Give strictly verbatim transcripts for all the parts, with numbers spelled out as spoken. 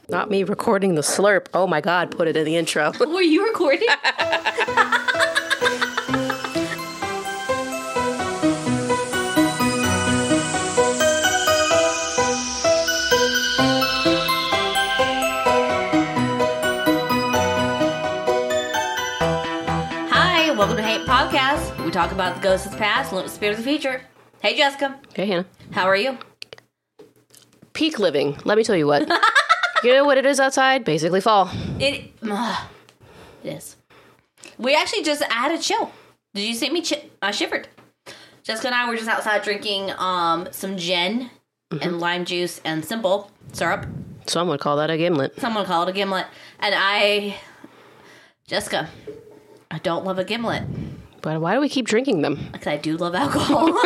Not me recording the slurp. Oh my God, put it in the intro. Were you recording? Hi, welcome to Hate Podcast. We talk about the ghosts of the past and the spirits of the future. Hey, Jessica. Hey, Hannah. How are you? Peak living. Let me tell you what. You know what it is outside? Basically fall. It, uh, it is. We actually just I had a chill. Did you see me? Chi- I shivered. Jessica and I were just outside drinking um some gin mm-hmm. and lime juice and simple syrup. Some would call that a gimlet. Someone call it a gimlet. And I, Jessica, I don't love a gimlet. But why do we keep drinking them? Because I do love alcohol.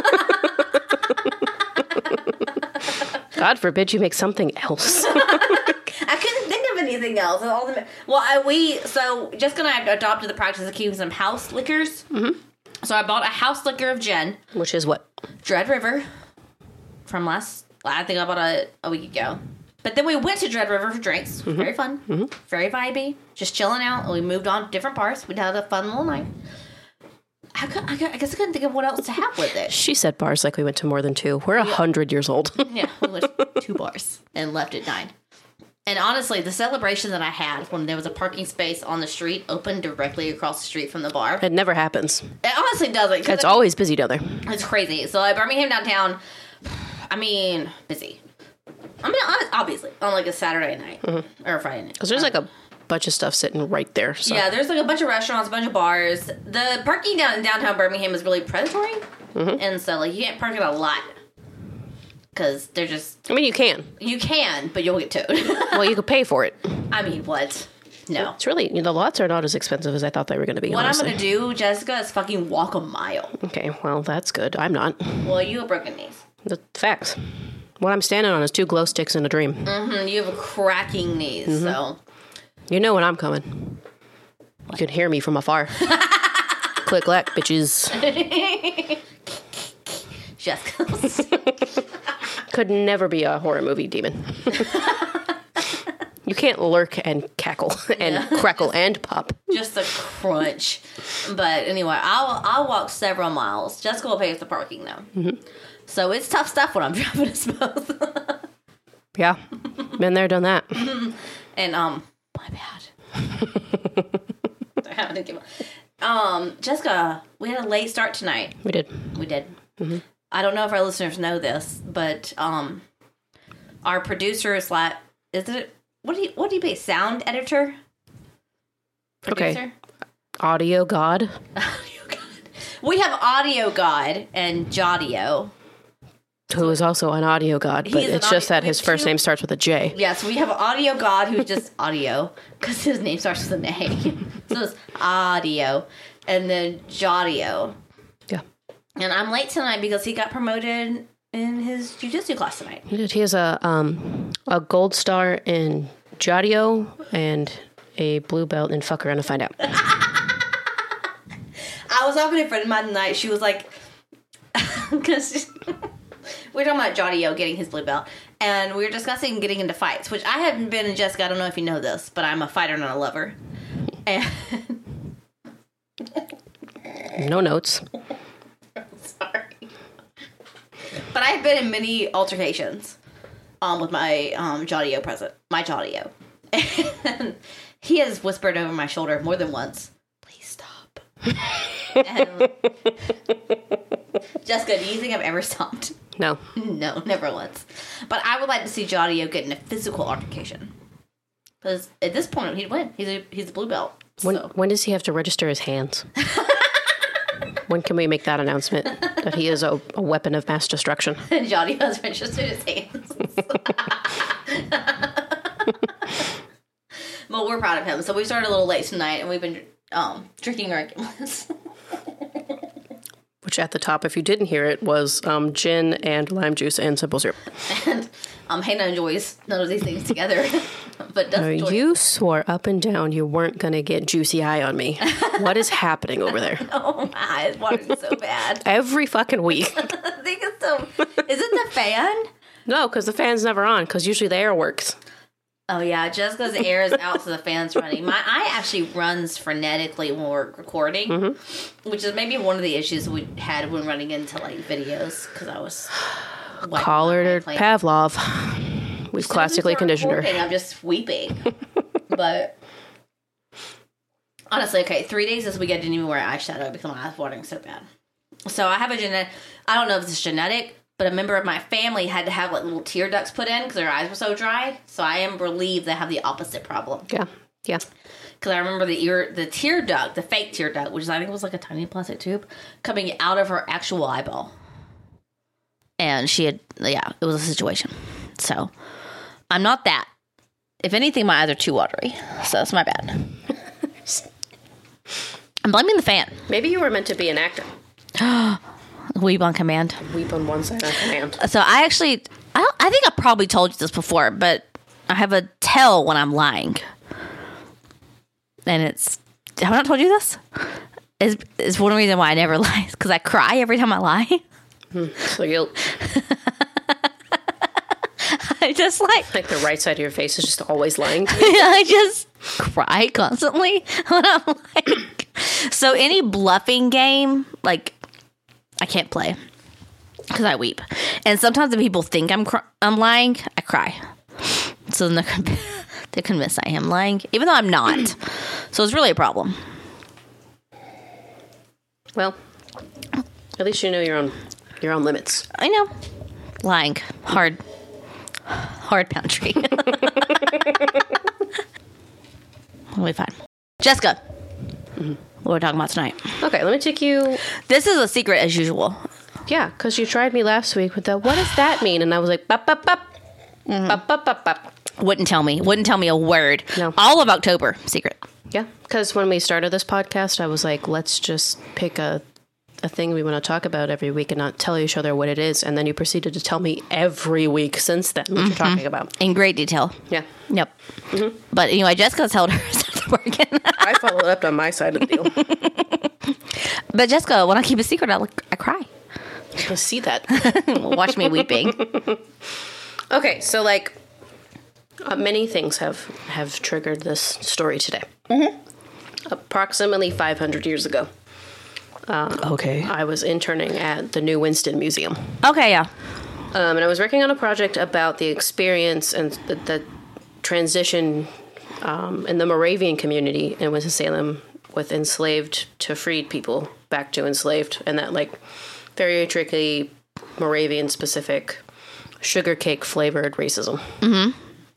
God forbid you make something else. I couldn't think of anything else. All the, well, I, we, so Jessica and I adopted the practice of keeping some house liquors. Mm-hmm. So I bought a house liquor of gin. Which is what? Dread River. From last, I think I bought it a week ago. But then we went to Dread River for drinks. Mm-hmm. Very fun. Mm-hmm. Very vibey. Just chilling out. And we moved on to different parts. We had a fun little night. I, could, I, could, I guess I couldn't think of what else to have with it. She said bars like we went to more than two. We're a yeah. hundred years old. Yeah, we went to two bars and left at nine. And honestly, the celebration that I had when there was a parking space on the street open directly across the street from the bar. It never happens. It honestly doesn't. It's always busy down there. It's crazy. So at Birmingham downtown, I mean, busy. I mean, obviously, on like a Saturday night mm-hmm. or a Friday night. Because there's like a bunch of stuff sitting right there. So. Yeah, there's like a bunch of restaurants, a bunch of bars. The parking down in downtown Birmingham is really predatory. Mm-hmm. And so, like, you can't park it a lot. Because they're just... I mean, you can. You can, but you'll get towed. Well, you could pay for it. I mean, what? No. It's really... You know, the lots are not as expensive as I thought they were going to be, What honestly. I'm going to do, Jessica, is fucking walk a mile. Okay, well, that's good. I'm not. Well, you have broken knees. The facts. What I'm standing on is two glow sticks and a dream. Mm-hmm. You have a cracking knees, mm-hmm. so... You know when I'm coming. You can hear me from afar. Click, clack, bitches. Jessica. Could never be a horror movie demon. You can't lurk and cackle and yeah. crackle and pop. Just a crunch. But anyway, I'll I'll walk several miles. Jessica will pay for the parking though. Mm-hmm. So it's tough stuff when I'm driving us both. Yeah. Been there, done that. And um my bad. I have to give up. Um, Jessica, we had a late start tonight. We did. We did. Mm-hmm. I don't know if our listeners know this, but um, our producer is like, is it what do you what do you pay? Sound editor? Producer? Okay. Audio God. Audio God. We have Audio God and Jodio. Who is also an audio god, but it's just that his first name starts with a J. Yeah, so we have Audio God, who's just audio, because his name starts with an A. So it's Audio, and then Jodio. Yeah. And I'm late tonight because he got promoted in his jiu-jitsu class tonight. He did. He has a, um, a gold star in Jodio and a blue belt in Fuck Around to Find Out. I was talking to a friend of mine tonight. She was like, because... We were talking about Jodio getting his blue belt, and we were discussing getting into fights, which I haven't been in, Jessica. I don't know if you know this, but I'm a fighter, not a lover. And no notes. Sorry. But I've been in many altercations um, with my um, Jodio present, my Jodio. And he has whispered over my shoulder more than once, please stop. And, Jessica, do you think I've ever stopped? No. No, never once. But I would like to see Jodio get in a physical altercation. Because at this point, he'd win. He's a, he's a blue belt. When, so. when does he have to register his hands? When can we make that announcement? That he is a, a weapon of mass destruction. And Jodio has registered his hands. Well, we're proud of him. So we started a little late tonight, and we've been um, drinking our gimlets. Which at the top, if you didn't hear it, was um, gin and lime juice and simple syrup. And um, Hannah enjoys none of these things together. But does uh, you swore up and down you weren't going to get juicy eye on me. What is happening over there? Oh, my eyes watering so bad. Every fucking week. I think it's so... Is it the fan? No, because the fan's never on, because usually the air works. Oh, yeah. Jessica's air is out, so the fan's running. My eye actually runs frenetically when we're recording, mm-hmm. which is maybe one of the issues we had when running into, like, videos, because I was... Collared Pavlov. We've classically conditioned her. I'm just weeping. But... Honestly, okay, three days this week I didn't even wear eyeshadow because my eyes watering so bad. So I have a genetic... I don't know if it's genetic... But a member of my family had to have like little tear ducts put in because their eyes were so dry. So I am relieved they have the opposite problem. Yeah, yeah. Because I remember the ear, the tear duct, the fake tear duct, which I think was like a tiny plastic tube, coming out of her actual eyeball. And she had, yeah, it was a situation. So I'm not that. If anything, my eyes are too watery. So that's my bad. I'm blaming the fan. Maybe you were meant to be an actor. Weep on command. Weep on one side on command. So I actually, I, I think I probably told you this before, but I have a tell when I'm lying. And it's, have I not told you this? It's, it's one reason why I never lie. Because I cry every time I lie. Hmm, so guilt. I just like... Like the right side of your face is just always lying. I just cry constantly when I'm lying. So any bluffing game, like... I can't play because I weep. And sometimes if people think I'm cr- I'm lying, I cry. So then they're, they're convinced I am lying, even though I'm not. So it's really a problem. Well, at least you know your own your own limits. I know. Lying. Hard. Hard boundary. We'll be fine. Jessica. Mm-hmm. What we're talking about tonight. Okay, let me take you... This is a secret as usual. Yeah, because you tried me last week with the, what does that mean? And I was like, bop, bop, bop. Mm-hmm. Bop, bop, bop, bop. Wouldn't tell me. Wouldn't tell me a word. No. All of October, secret. Yeah, because when we started this podcast, I was like, let's just pick a, a thing we want to talk about every week and not tell each other what it is. And then you proceeded to tell me every week since then what mm-hmm. you're talking about. In great detail. Yeah. Yep. Mm-hmm. But anyway, Jessica's held hers working. I followed up on my side of the deal. But Jessica, when I keep a secret, I, like, I cry. I see that. Watch me weeping. Okay, so like uh, many things have, have triggered this story today. Mm-hmm. Approximately five hundred years ago. Um, okay. I was interning at the New Winston Museum. Okay, yeah. Um, and I was working on a project about the experience and the, the transition um, in the Moravian community in Winston-Salem with enslaved to freed people back to enslaved, and that like very tricky Moravian specific sugar cake flavored racism. Mm-hmm.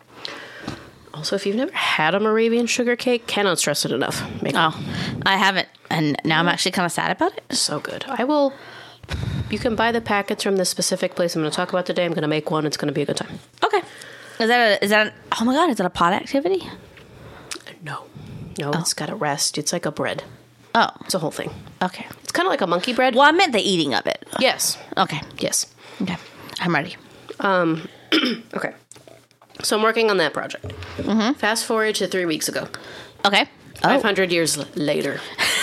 Also, if you've never had a Moravian sugar cake, cannot stress it enough. Make oh, it. I haven't, and now I'm actually kind of sad about it. So good. I will. You can buy the packets from this specific place I'm going to talk about today. I'm going to make one. It's going to be a good time. Okay. Is that a, is that? An, oh my God! Is that a pot activity? No, no. Oh. It's got a rest. It's like a bread. Oh, it's a whole thing. Okay. It's kind of like a monkey bread. Well, I meant the eating of it. Yes. Okay. Yes. Okay. I'm ready. Um. Okay. So I'm working on that project. Mm-hmm. Fast forward to three weeks ago. Okay. five hundred oh. years later.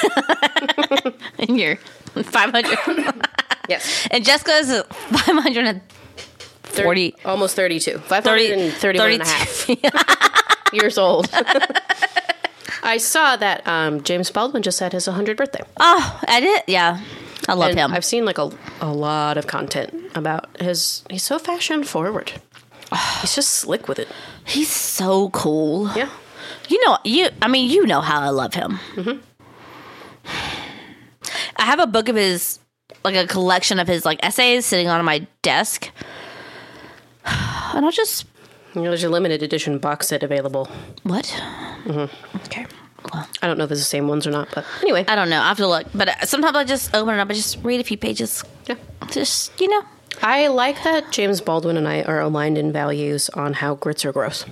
And you're five hundred. Yes. And Jessica's five hundred forty. thirty, almost thirty-two. five hundred thirty-one and a half years old. I saw that um, James Baldwin just had his one hundredth birthday. Oh, I did? Yeah. I love and him. I've seen like a, a lot of content about his... He's so fashion forward. He's just slick with it. He's so cool. Yeah. You know, you. I mean, you know how I love him. Mm-hmm. I have a book of his, like a collection of his like essays sitting on my desk. And I'll just... You know, there's a limited edition box set available. What? Mm-hmm. Okay. Well, I don't know if it's the same ones or not, but anyway. I don't know. I have to look. But sometimes I just open it up and just read a few pages. Yeah. Just, you know. I like that James Baldwin and I are aligned in values on how grits are gross.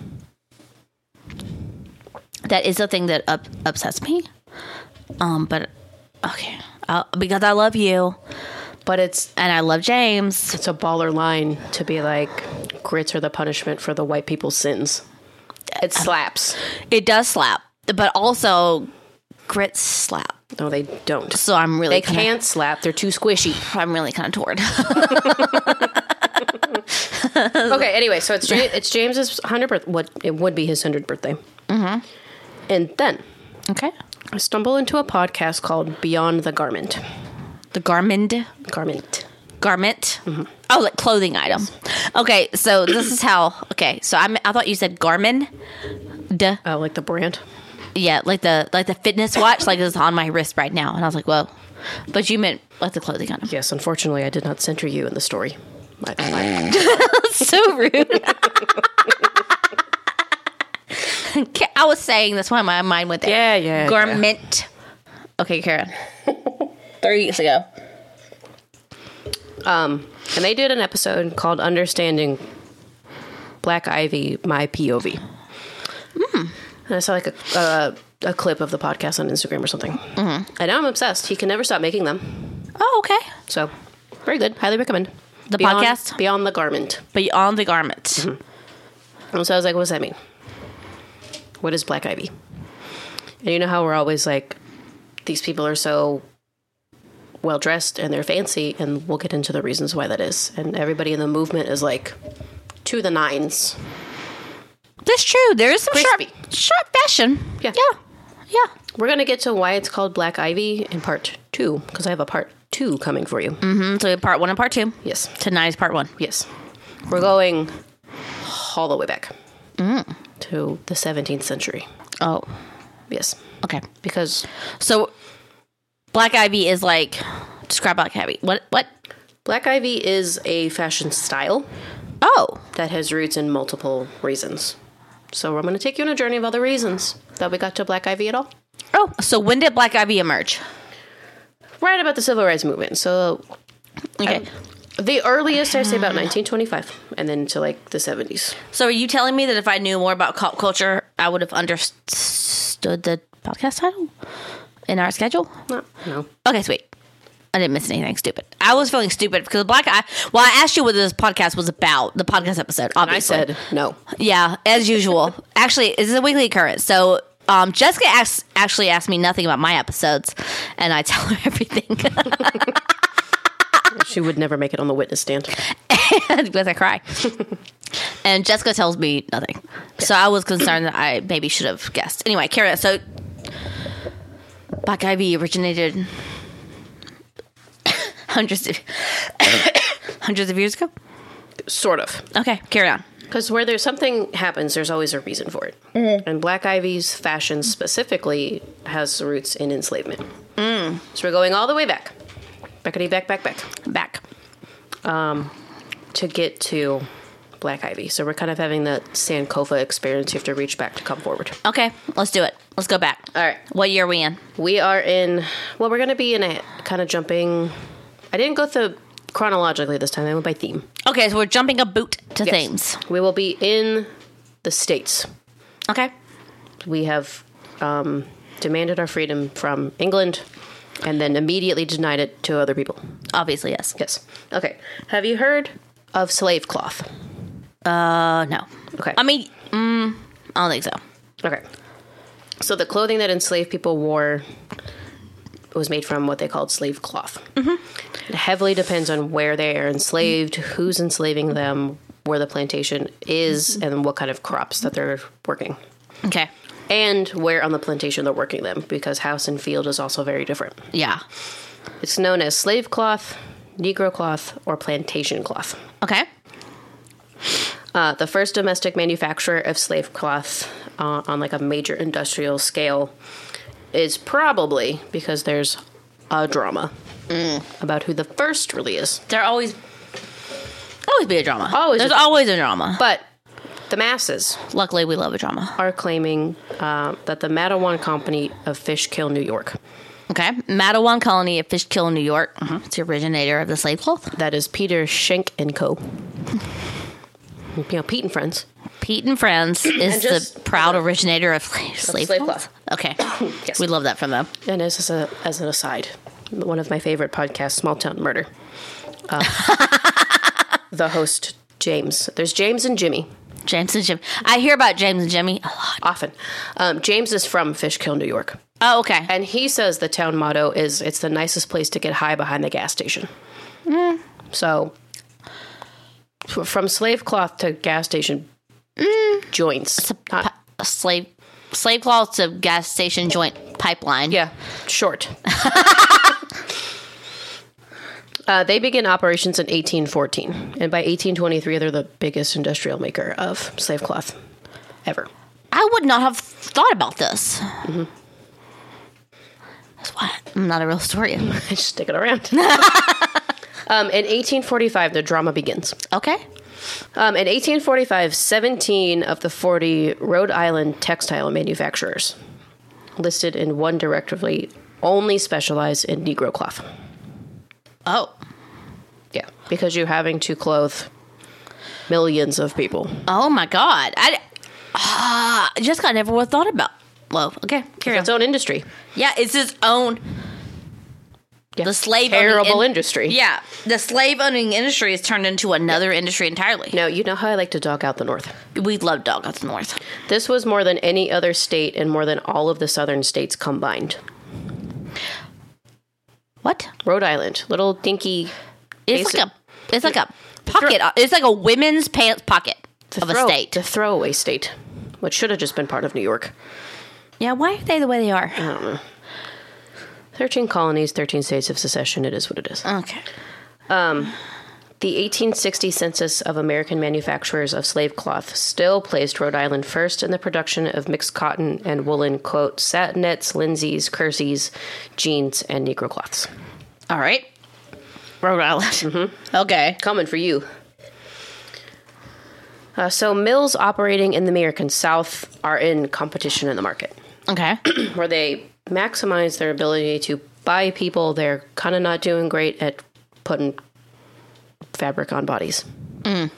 That is a thing that up, upsets me. Um, but, okay. I'll, because I love you. But it's... And I love James. It's a baller line to be like, grits are the punishment for the white people's sins. It slaps. It does slap. But also, grits slap. No, they don't. So I'm really They kinda, can't slap. They're too squishy. I'm really kind of torn. Okay, anyway, so it's Ja- it's James's hundredth birthday. What it would be his hundredth birthday. Mm-hmm. And then, Okay. I stumble into a podcast called Beyond the Garment. The garment. Garment. Garment. Mm-hmm. Oh, like clothing item. Okay, so this is how. Okay, so I'm. I thought you said Garmin. Duh. Oh, like the brand. Yeah, like the like the fitness watch, like it's on my wrist right now, and I was like, whoa. But you meant like the clothing item. Yes, unfortunately, I did not center you in the story. I, I, That's so rude. I was saying that's why my mind went there. Yeah, yeah, Garment. Yeah. Okay, Karen. Three weeks ago. Um, and they did an episode called Understanding Black Ivy, My P O V. Mm. And I saw like a, a, a clip of the podcast on Instagram or something. Mm-hmm. And now I'm obsessed. He can never stop making them. Oh, okay. So, very good. Highly recommend. The Beyond, podcast? Beyond the Garment. Beyond the Garment. Mm-hmm. And so I was like, what does that mean? What is Black Ivy? And you know how we're always like, these people are so well dressed and they're fancy, and we'll get into the reasons why that is. And everybody in the movement is like to the nines. That's true. There is some Crispy. sharp, sharp fashion. Yeah. Yeah. Yeah. We're going to get to why it's called Black Ivy in part two, because I have a part two coming for you. Mm-hmm. So part one and part two. Yes. Tonight is part one. Yes. We're going all the way back mm. to the seventeenth century. Oh. Yes. Okay. Because so Black Ivy is like, describe Black Ivy. What? What? Black Ivy is a fashion style. Oh. That has roots in multiple reasons. So I'm going to take you on a journey of other reasons that we got to Black Ivy at all. Oh. So when did Black Ivy emerge? Right about the Civil Rights Movement. So Okay. um, the earliest, I say about nineteen twenty-five, and then to like the seventies. So are you telling me that if I knew more about cult culture, I would have understood the podcast title in our schedule? No. No. Okay, sweet. I didn't miss anything stupid. I was feeling stupid because Black Eye. Well, I asked you what this podcast was about, the podcast episode, obviously. I said no. Yeah, as usual. Actually, this is a weekly occurrence. So um, Jessica asked, actually asked me nothing about my episodes, and I tell her everything. She would never make it on the witness stand. Because I cry. And Jessica tells me nothing. So I was concerned that I maybe should have guessed. Anyway, carry on. So Black Ivy originated hundreds of hundreds of years ago? Sort of. Okay, carry on. Because where there's something happens, there's always a reason for it. Mm. And Black Ivy's fashion specifically has roots in enslavement. Mm. So we're going all the way back. Backity back, back, back. Back. Um, to get to Black Ivy. So we're kind of having that Sankofa experience. You have to reach back to come forward. Okay, let's do it. Let's go back. All right. What year are we in? We are in, well, we're going to be in a kind of jumping. I didn't go through chronologically this time. I went by theme. Okay, so we're jumping a boot to Yes. themes. We will be in the States. Okay. We have um, demanded our freedom from England and then immediately denied it to other people. Obviously, yes. Yes. Okay. Have you heard of slave cloth? Uh, no. Okay. I mean, mm, I don't think so. Okay. So the clothing that enslaved people wore was made from what they called slave cloth. Mm-hmm. It heavily depends on where they are enslaved, who's enslaving them, where the plantation is, mm-hmm. and what kind of crops that they're working. Okay. And where on the plantation they're working them, because house and field is also very different. Yeah. It's known as slave cloth, Negro cloth, or plantation cloth. Okay. Uh, the first domestic manufacturer of slave cloth uh, on like a major industrial scale is probably, because there's a drama mm. about who the first really is. There always always be a drama. Always There's a, always a drama. But the masses, luckily, we love a drama, are claiming uh, that the Matawan Company of Fishkill, New York. Okay. Matawan Colony of Fishkill, New York. Mm-hmm. It's the originator of the slave cloth. That is Peter Schenck and Co. You know, Pete and Friends. Pete and Friends is just, the proud originator of slave, slave cloth. Okay. Yes. We love that from them. And as, a, as an aside, one of my favorite podcasts, Small Town Murder. Uh, the host, James. There's James and Jimmy. James and Jimmy. I hear about James and Jimmy a lot. Often. Um, James is from Fishkill, New York. Oh, okay. And he says the town motto is, it's the nicest place to get high behind the gas station. Mm. So, from slave cloth to gas station mm. joints. Not, a slave slave cloth to gas station joint pipeline. Yeah, short. uh, they begin operations in eighteen fourteen, and by eighteen twenty-three, they're the biggest industrial maker of slave cloth ever. I would not have thought about this. Mm-hmm. That's why I'm not a real historian. Just stick it around. um, in eighteen forty-five, the drama begins. Okay. Um, in eighteen forty-five, seventeen of the forty Rhode Island textile manufacturers listed in one directory only specialize in Negro cloth. Oh. Yeah, because you're having to clothe millions of people. Oh, my God. I, uh, Jessica, I never would have thought about. Well, okay, carry it's its on. own industry. Yeah, it's its own... Yeah. The slave terrible in- industry. Yeah, the slave owning industry has turned into another yeah. industry entirely. Now, you know how I like to dog out the North. We love dog out the North. This was more than any other state and more than all of the southern states combined. What? Rhode Island, little dinky. It's like a. It's like a pocket. Throw, it's like a women's pants pocket of throw, a state. The throwaway state, which should have just been part of New York. Yeah, why are they the way they are? I don't know. thirteen colonies, thirteen states of secession. It is what it is. Okay. Um, the eighteen sixty census of American manufacturers of slave cloth still placed Rhode Island first in the production of mixed cotton and woolen, quote, satinets, linseys, kerseys, jeans, and Negro cloths. All right. Rhode Island. Mm-hmm. Okay. Coming for you. Uh, so mills operating in the American South are in competition in the market. Okay. Where they maximize their ability to buy people. They're kind of not doing great at putting fabric on bodies. Mm.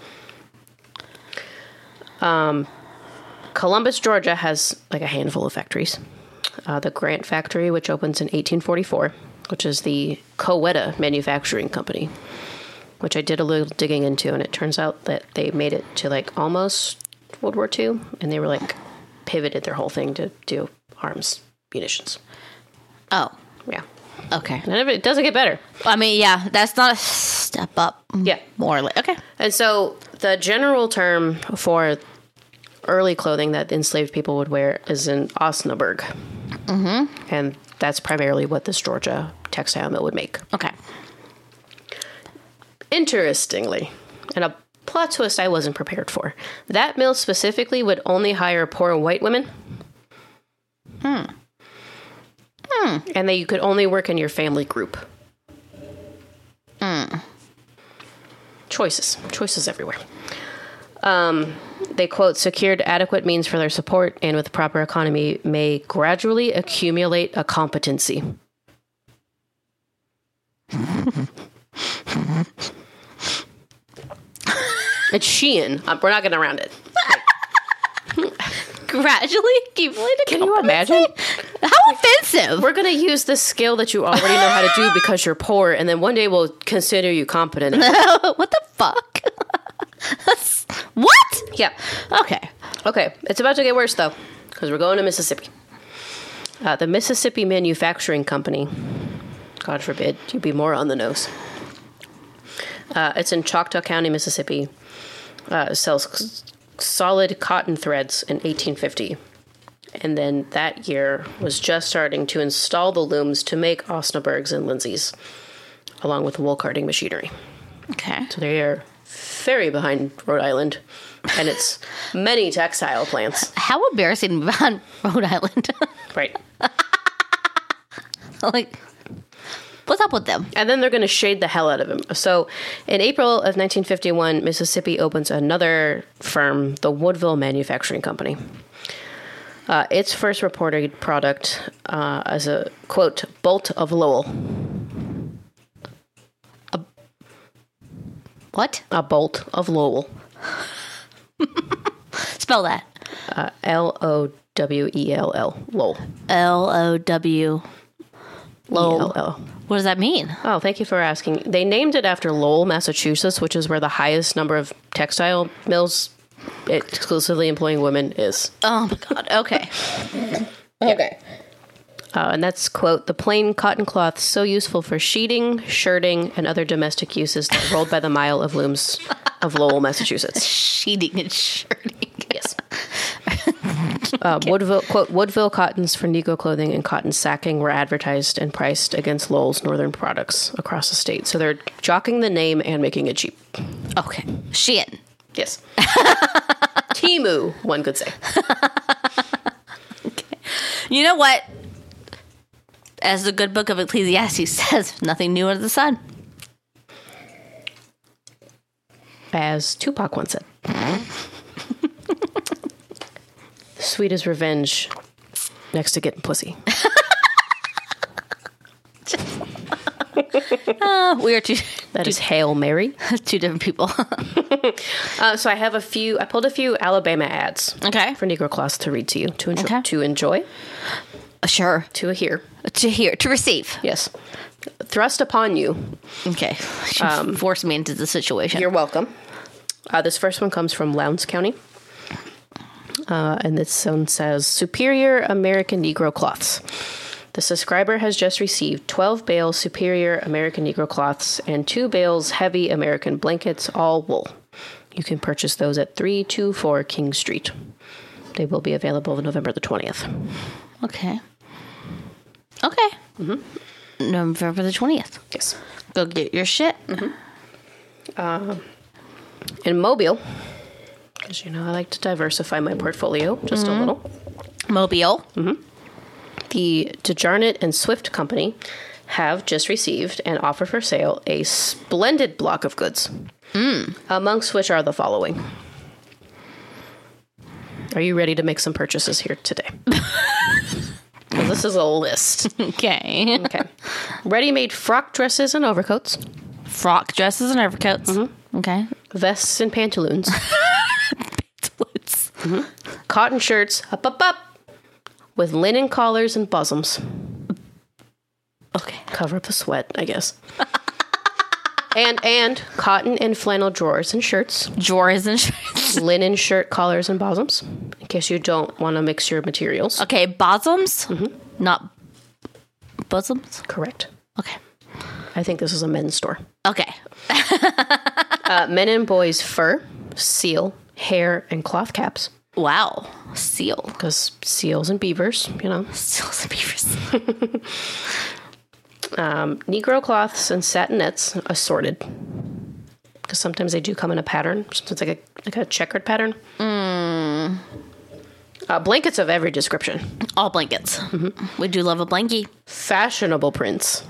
Um, Columbus, Georgia has like a handful of factories. Uh, the Grant factory, which opens in eighteen forty-four, which is the Coweta Manufacturing Company, which I did a little digging into, and it turns out that they made it to like almost World War Two, and they were like pivoted their whole thing to do arms munitions. Oh. Yeah. Okay. And it doesn't get better. I mean, yeah, that's not a step up. Yeah. More or less. Okay. And so the general term for early clothing that enslaved people would wear is an Osnaburg. Mm-hmm. And that's primarily what this Georgia textile mill would make. Okay. Interestingly, and a plot twist I wasn't prepared for, that mill specifically would only hire poor white women. Hmm. Hmm. And that you could only work in your family group. Hmm. Choices. Choices everywhere. Um, they, quote, secured adequate means for their support and with proper economy may gradually accumulate a competency. It's Shein. Uh, we're not getting around it. Gradually accumulate a Can you imagine? How offensive. We're going to use this skill that you already know how to do because you're poor, and then one day we'll consider you competent. What the fuck? What? Yeah. Okay. Okay. It's about to get worse, though, because we're going to Mississippi. Uh, the Mississippi Manufacturing Company, God forbid you be more on the nose. Uh, it's in Choctaw County, Mississippi. Uh, sells solid cotton threads in eighteen fifty. And then that year was just starting to install the looms to make Osnaburgs and Linseys, along with wool carding machinery. Okay. So they are very behind Rhode Island and its many textile plants. How embarrassing behind Rhode Island. Right. Like, what's up with them? And then they're going to shade the hell out of him. So in April of nineteen fifty-one, Mississippi opens another firm, the Woodville Manufacturing Company. Uh, its first reported product uh, as a, quote, bolt of Lowell. A, what? A bolt of Lowell. Spell that. Uh, L O W E L L. Lowell. L O W Lowell. E L L. What does that mean? Oh, thank you for asking. They named it after Lowell, Massachusetts, which is where the highest number of textile mills exclusively employing women is. Oh, my God. Okay. Okay. Uh, and that's, quote, the plain cotton cloth so useful for sheeting, shirting, and other domestic uses that rolled by the mile of looms of Lowell, Massachusetts. Sheeting and shirting. Yes. Uh, Woodville, quote, Woodville cottons for Negro clothing and cotton sacking were advertised and priced against Lowell's northern products across the state. So they're jocking the name and making it cheap. Okay. Shein. Yes. Temu, one could say. Okay. You know what? As the good book of Ecclesiastes says, nothing new under the sun. As Tupac once said. Sweet as revenge next to getting pussy. uh, we are two. That two, is Hail Mary. Two different people. uh, so I have a few, I pulled a few Alabama ads. Okay. For Negro Cloths to read to you, to enjoy. Okay. To enjoy. Uh, sure. To hear. To hear. To receive. Yes. Thrust upon you. Okay. She um, forced me into the situation. You're welcome. Uh, this first one comes from Lowndes County. Uh, and this one says, Superior American Negro Cloths. The subscriber has just received twelve bales Superior American Negro Cloths and two bales Heavy American Blankets, all wool. You can purchase those at three two four King Street. They will be available on November the twentieth. Okay. Okay. Mm-hmm. November the twentieth. Yes. Go get your shit. Mm-hmm. Uh, in Mobile, because, you know, I like to diversify my portfolio just mm-hmm. a little. Mobile. Mm-hmm. The DeJarnett and Swift Company have just received and offer for sale a splendid block of goods, mm. amongst which are the following. Are you ready to make some purchases here today? Because this is a list. Okay. Okay. Ready-made frock dresses and overcoats. Frock dresses and overcoats. Mm-hmm. Okay. Vests and pantaloons. Pantaloons. Mm-hmm. Cotton shirts. Up, up, up. With linen collars and bosoms. Okay. Cover up the sweat, I guess. and and cotton and flannel drawers and shirts. Drawers and shirts. Linen shirt collars and bosoms. In case you don't want to mix your materials. Okay, bosoms? Mm-hmm. Not bosoms? Correct. Okay. I think this is a men's store. Okay. uh, men and boys fur, seal, hair, and cloth caps. Wow. Seal. Because seals and beavers, you know. Seals and beavers. um, Negro cloths and satinettes assorted. Because sometimes they do come in a pattern. So it's like a like a checkered pattern. Mm. Uh, blankets of every description. All blankets. Mm-hmm. We do love a blankie. Fashionable prints.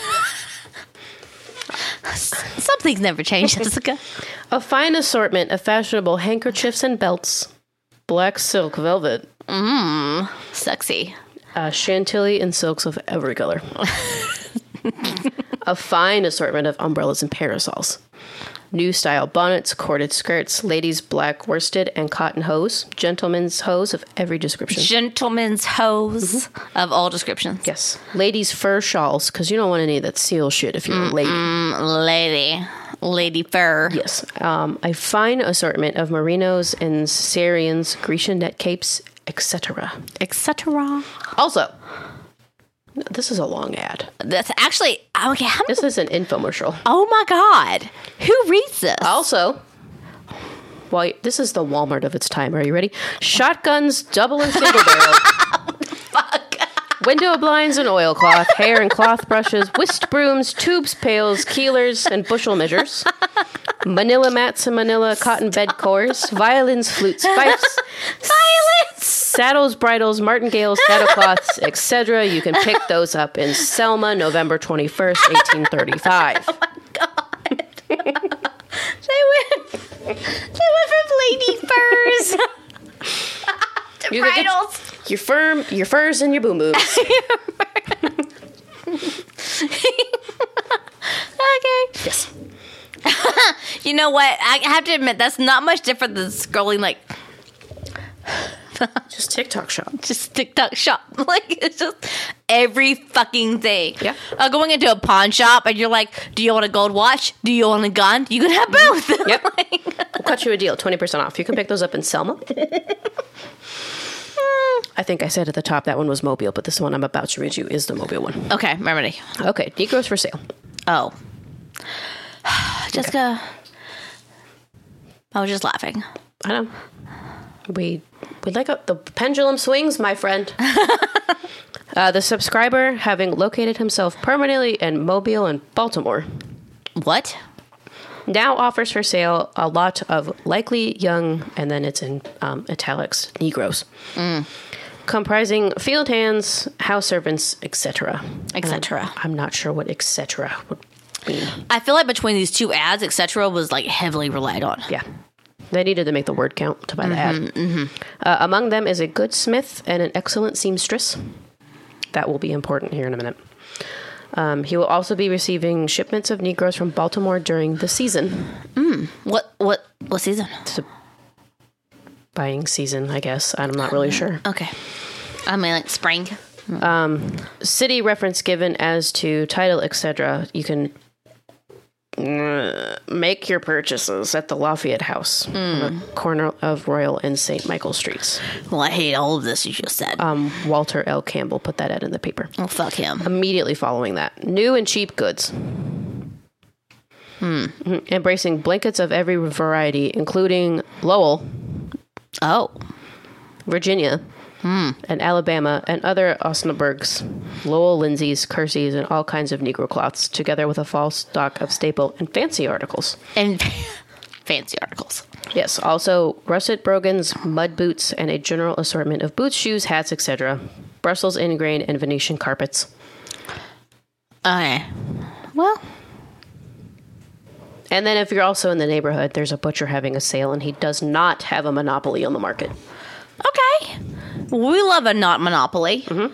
Some things never change, Jessica. A fine assortment of fashionable handkerchiefs and belts. Black silk velvet. Mmm. Sexy. Uh, chantilly and silks of every color. A fine assortment of umbrellas and parasols. New style bonnets, corded skirts, ladies' black worsted and cotton hose, gentlemen's hose of every description. Gentlemen's hose mm-hmm. of all descriptions. Yes. Ladies' fur shawls, because you don't want any of that seal shit if you're mm, a lady. Mm, lady. Lady fur. Yes. Um, a fine assortment of merinos and Syrians, Grecian net capes, et cetera. et cetera. Also, this is a long ad. That's actually okay. How this is an infomercial. Oh my god! Who reads this? Also, well, this is the Walmart of its time. Are you ready? Shotguns, double and single barrel. Fuck. Window blinds and oilcloth, hair and cloth brushes, whisk brooms, tubes, pails, keelers, and bushel measures. Manila mats and manila cotton bed cores, violins, flutes, pipes, violins, saddles, bridles, martingales, saddlecloths, et cetera. You can pick those up in Selma, November twenty-first, eighteen thirty-five. Oh my god! they went, they went from lady furs to you bridles. Your firm, your furs, and your boom booms. Okay. Yes. You know what? I have to admit, that's not much different than scrolling like just TikTok shop. Just TikTok shop. Like, it's just every fucking thing. Yeah. Uh, going into a pawn shop and you're like, do you want a gold watch? Do you want a gun? You can have both. Yep. Like, we'll cut you a deal, twenty percent off. You can pick those up in Selma. I think I said at the top that one was Mobile, but this one I'm about to read you is the Mobile one. Okay, I'm ready. Okay, Negroes for sale. Oh. Jessica, I was just laughing. I know. We we like a, the pendulum swings, my friend. uh, the subscriber, having located himself permanently in Mobile and Baltimore, What? now offers for sale a lot of likely young, and then it's in um, italics, Negroes, mm. comprising field hands, house servants, et cetera. et cetera. I'm, I'm not sure what et cetera would mean. I feel like between these two ads, et cetera, was like heavily relied on. Yeah. They needed to make the word count to buy the ad. Mm-hmm. Uh, among them is a good smith and an excellent seamstress. That will be important here in a minute. Um, he will also be receiving shipments of Negroes from Baltimore during the season. Mm. What what what season? It's a buying season, I guess. I'm not really sure. Okay. I mean, like spring. Um, city reference given as to title, et cetera. You can uh, make your purchases at the Lafayette House, mm. on the corner of Royal and Saint Michael Streets. Well, I hate all of this you just said. Um, Walter L. Campbell put that ad in the paper. Oh, fuck him. Immediately following that, new and cheap goods. Hmm. Embracing blankets of every variety, including Lowell, oh, Virginia, hmm. and Alabama, and other Osnaburgs, Lowell, Lindsay's, Kersey's, and all kinds of Negro cloths, together with a fall stock of staple and fancy articles. And fancy articles. Yes, also russet brogans, mud boots, and a general assortment of boots, shoes, hats, et cetera. Brussels ingrain and Venetian carpets. Okay. Well. And then if you're also in the neighborhood, there's a butcher having a sale, and he does not have a monopoly on the market. Okay. We love a not monopoly. Mm-hmm.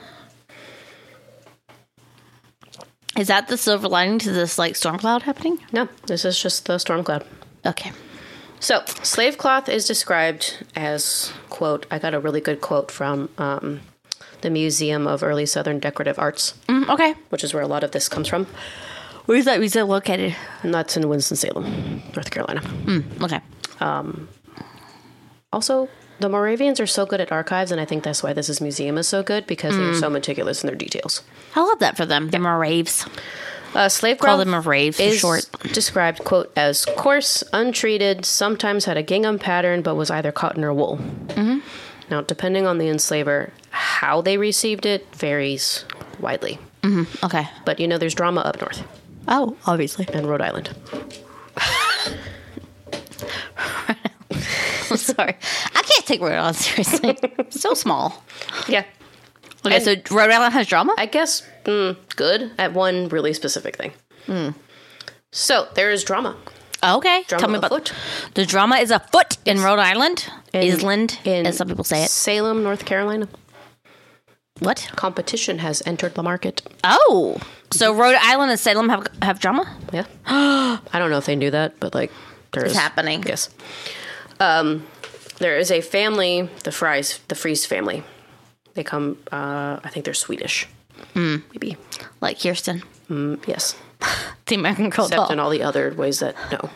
Is that the silver lining to this, like, storm cloud happening? No, this is just the storm cloud. Okay. So, slave cloth is described as, quote, I got a really good quote from um, the Museum of Early Southern Decorative Arts. Mm, okay. Which is where a lot of this comes from. Where's that museum located? And that's in Winston-Salem, North Carolina. Mm, okay. Um, also, the Moravians are so good at archives, and I think that's why this is museum is so good, because mm. they are so meticulous in their details. I love that for them. The Moraves. Uh, slave Call cloth them Moraves for is short. Described, quote, as coarse, untreated, sometimes had a gingham pattern, but was either cotton or wool. Mm-hmm. Now, depending on the enslaver, how they received it varies widely. Mm-hmm. Okay. But, you know, there's drama up north. Oh, obviously. And Rhode Island. I'm sorry. I can't take Rhode Island seriously. So small. Yeah. Okay, and so Rhode Island has drama? I guess mm, good at one really specific thing. Mm. So there is drama. Okay. Drama Tell me about afoot. The drama is afoot in Rhode Island. In, Island, in as some people say it. Salem, North Carolina. What? Competition has entered the market. Oh. So Rhode Island and Salem have have drama? Yeah. I don't know if they knew that, but like there it's is. happening. Yes. Um, there is a family, the Fries, the Fries family. They come, uh, I think they're Swedish. Mm. Maybe. Like Kirsten. Mm, yes. The American Girl Except doll. in all the other ways that, no.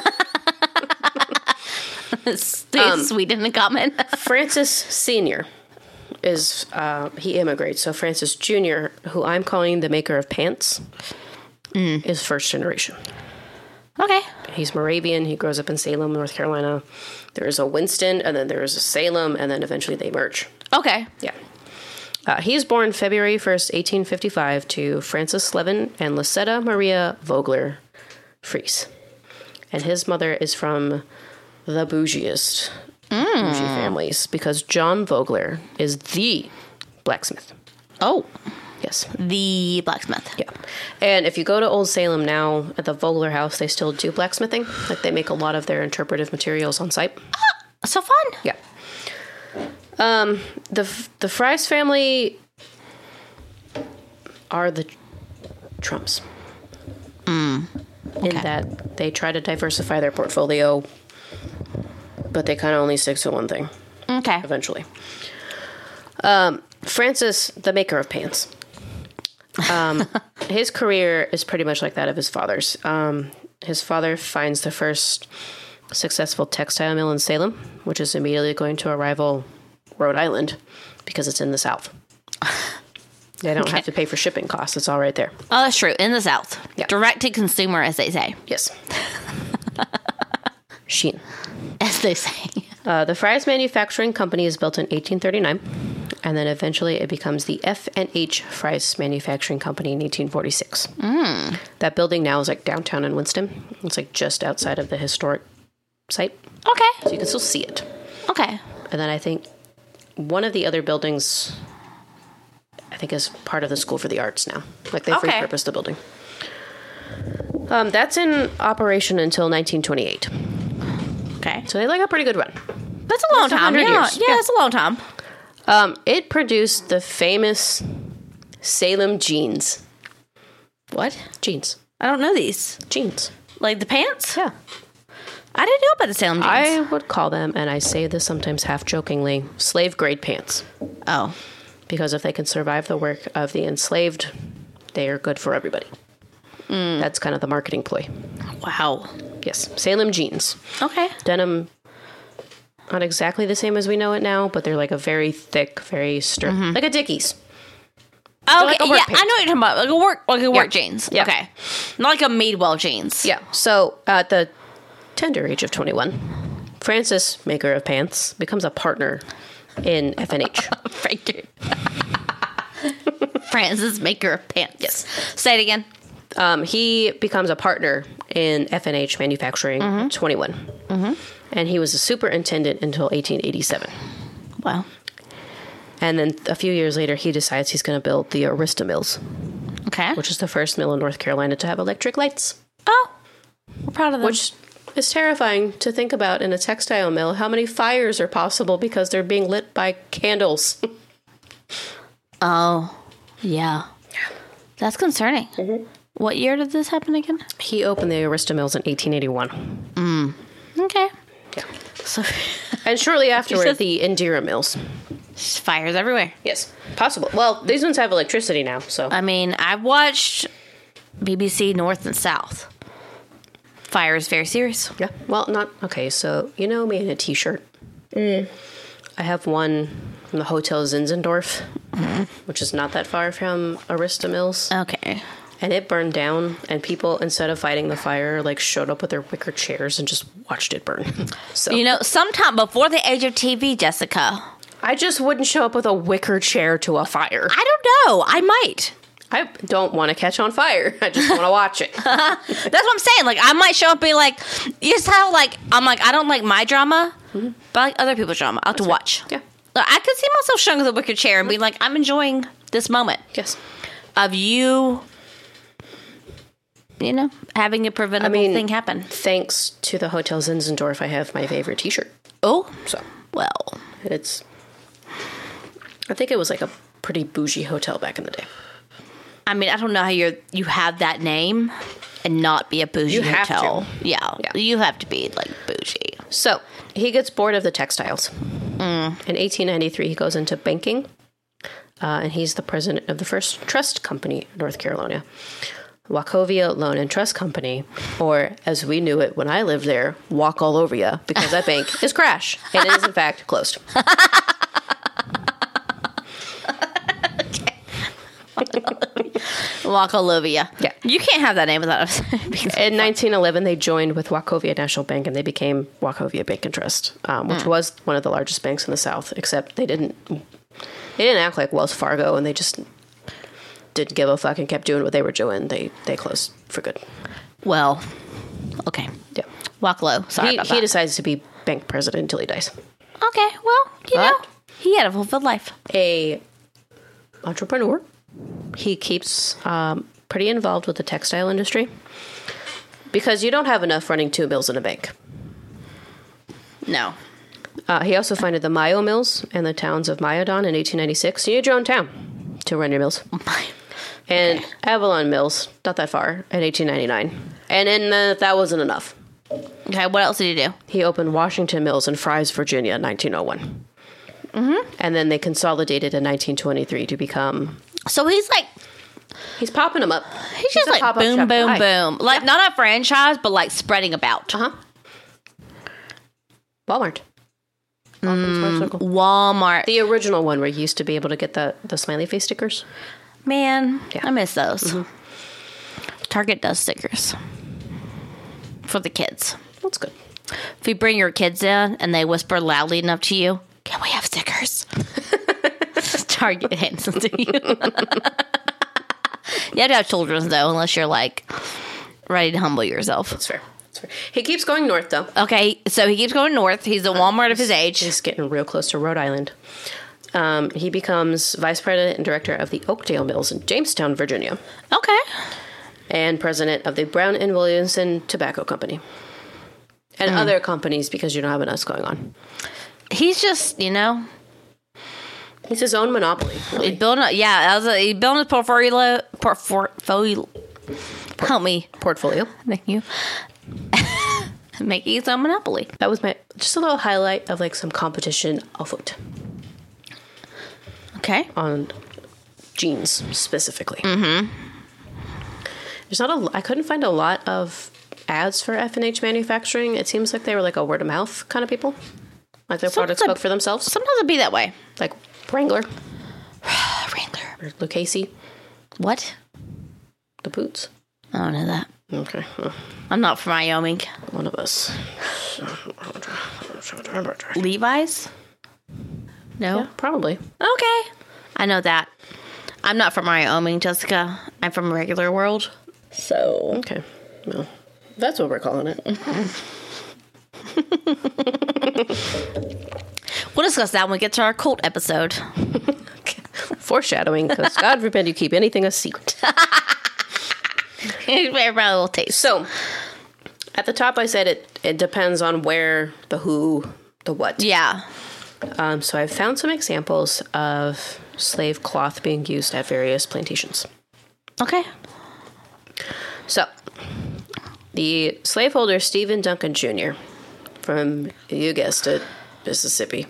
Stay um, sweet in the comment. Francis Senior is, uh, he immigrates. So Francis Junior, who I'm calling the maker of pants, mm. is first generation. Okay. He's Moravian. He grows up in Salem, North Carolina. There's a Winston, and then there's a Salem, and then eventually they merge. Okay. Yeah. Uh, he is born February first, eighteen fifty-five, to Francis Slevin and Lisetta Maria Vogler Fries. And his mother is from the bougiest mm. bougie families, because John Vogler is the blacksmith. Oh. Yes. The blacksmith. Yeah. And if you go to Old Salem now, at the Vogler house, they still do blacksmithing. Like, they make a lot of their interpretive materials on site. Ah, so fun. Yeah. Um, the the Fries family are the Trumps. Mm. Okay. In that they try to diversify their portfolio, but they kind of only stick to one thing. Okay. Eventually. Um, Francis, the maker of pants. Um, his career is pretty much like that of his father's. Um, his father finds the first successful textile mill in Salem, which is immediately going to rival Rhode Island because it's in the South. They don't okay. have to pay for shipping costs. It's all right there. Oh, that's true. In the South. Yeah. Direct to consumer, as they say. Yes. Sheen. As they say. Uh, the Fry's Manufacturing Company is built in eighteen thirty-nine, and then eventually it becomes the F and H Fry's Manufacturing Company in eighteen forty-six. Mm. That building now is like downtown in Winston. It's like just outside of the historic site. Okay. So you can still see it. Okay. And then I think one of the other buildings, I think, is part of the School for the Arts now. Like they've Okay. repurposed the building. Um, that's in operation until nineteen twenty-eight. Okay. So they like a pretty good run. That's a long That's time. 100 Yeah. years. yeah, Yeah. that's a long time. Um, it produced the famous Salem jeans. What? Jeans. I don't know these. Jeans. Like the pants? Yeah. I didn't know about the Salem jeans. I would call them, and I say this sometimes half jokingly, slave grade pants. Oh. Because if they can survive the work of the enslaved, they are good for everybody. Mm. That's kind of the marketing ploy. Wow. Yes. Salem jeans. Okay. Denim, not exactly the same as we know it now, but they're like a very thick, very sturdy, Mm-hmm. like a Dickies. Okay, like a work yeah, pant. I know what you're talking about. Like a work, like a work Yeah. jeans. Yeah. Okay, not like a Madewell jeans. Yeah. So at the tender age of twenty-one, Francis, maker of pants, becomes a partner in F and H. Frank. Francis, maker of pants. Yes. Say it again. Um, he becomes a partner in F and H Manufacturing Mm-hmm. at twenty-one. Mm-hmm. And he was a superintendent until eighteen eighty-seven. Wow. And then a few years later, he decides he's going to build the Arista Mills, Okay. which is the first mill in North Carolina to have electric lights. Oh, we're proud of them. Which is terrifying to think about in a textile mill. How many fires are possible because they're being lit by candles? Oh, yeah. That's concerning. Mm-hmm. What year did this happen again? He opened the Arista Mills in eighteen eighty-one. Okay. Yeah. So And shortly afterward, says- the Indira Mills. fires everywhere. Yes, possible. Well, these ones have electricity now, so. I mean, I've watched B B C North and South. Fire is very serious. Yeah. Well, not okay. So you know me in a T-shirt. I have one from the Hotel Zinzendorf, which is not that far from Arista Mills, Okay. and it burned down. And people, instead of fighting the fire, like showed up with their wicker chairs and just watched it burn. So You know, sometime before the age of T V, Jessica, I just wouldn't show up with a wicker chair to a fire. I don't know. I might. I don't want to catch on fire. I just want to watch it. That's what I'm saying. Like, I might show up and be like, you just how, like, I'm like, I don't like my drama, but I like other people's drama. I like to watch. Yeah. Like, I could see myself showing up with a wicker chair and be like, I'm enjoying this moment Yes. of you, you know, having a preventable I mean- thing happen. Thanks to the Hotel Zinzendorf, I have my favorite T-shirt. Oh, So well. it's, I think it was like a pretty bougie hotel back in the day. I mean, I don't know how you're you have that name and not be a bougie You have hotel. to. Yeah, Yeah. you have to be like bougie. So he gets bored of the textiles. In eighteen ninety-three, he goes into banking, uh, and he's the president of the first trust company in North Carolina, Wachovia Loan and Trust Company, or as we knew it when I lived there, Walk All Over Ya, because that bank is crash, and it is in fact closed. Walk Olivia. Yeah. You can't have that name without us. In nineteen eleven, they joined with Wachovia National Bank, and they became Wachovia Bank and Trust, um, which was one of the largest banks in the South. Except they didn't, they didn't act like Wells Fargo, and they just didn't give a fuck and kept doing what they were doing. They they closed for good. Well, okay. Yeah, Walk low. Sorry he about he that. decides to be bank president until he dies. Okay, well, you know, But- he had a fulfilled life. A entrepreneur. He keeps um, pretty involved with the textile industry because you don't have enough running two mills in a bank. No. Uh, he also founded the Mayo Mills and the towns of Mayodon in eighteen ninety-six. You need your own town to run your mills. And Okay. Avalon Mills, not that far, in eighteen ninety-nine. And then uh, that wasn't enough. Okay, what else did he do? He opened Washington Mills in Fry's, Virginia in nineteen oh one. Mm-hmm. And then they consolidated in nineteen twenty-three to become... So he's like, He's popping them up. he's just a like pop-up boom, shop boom, guy. boom. Like, Yeah. not a franchise, but like spreading about. Uh-huh. Walmart. Walgreens Smart Circle. Walmart. The original one where you used to be able to get the, the smiley face stickers. Man, Yeah. I miss those. Target does stickers for the kids. That's good. If you bring your kids in and they whisper loudly enough to you, can we have stickers? Target hands them to you. You have to have children, though, unless you're, like, ready to humble yourself. That's fair. That's fair. He keeps going north, though. Okay, so he keeps going north. He's a Walmart of his age. He's getting real close to Rhode Island. Um, he becomes vice president and director of the Oakdale Mills in Jamestown, Virginia. Okay. And president of the Brown and Williamson Tobacco Company. And mm. other companies, because you don't have enough going on. He's just, you know... He's his own monopoly. Really. He built a, yeah, that was a, he built his portfolio. Portfolio. Help me. Portfolio. Thank you. Making his own monopoly. That was my just a little highlight of like some competition afoot. Okay. On jeans specifically. Mm-hmm. There's not a. I couldn't find a lot of ads for F and H Manufacturing. It seems like they were like a word of mouth kind of people. Like their Sometimes products spoke for themselves. Sometimes it'd be that way. Like Wrangler. Wrangler. Or Lucchese. What? The boots. I don't know that. Okay. Well, I'm not from Wyoming. one of us. Levi's? No? Yeah, probably. Okay. I know that. I'm not from Wyoming, Jessica. I'm from regular world. So. Okay. Well, that's what we're calling it. We'll discuss that when we get to our cult episode. Okay. Foreshadowing, because God forbid you keep anything a secret. Everybody will taste. So, at the top I said it, it depends on where, the who, the what. Yeah. Um, so I've found some examples of slave cloth being used at various plantations. Okay. So, the slaveholder Stephen Duncan Junior from, you guessed it, Mississippi.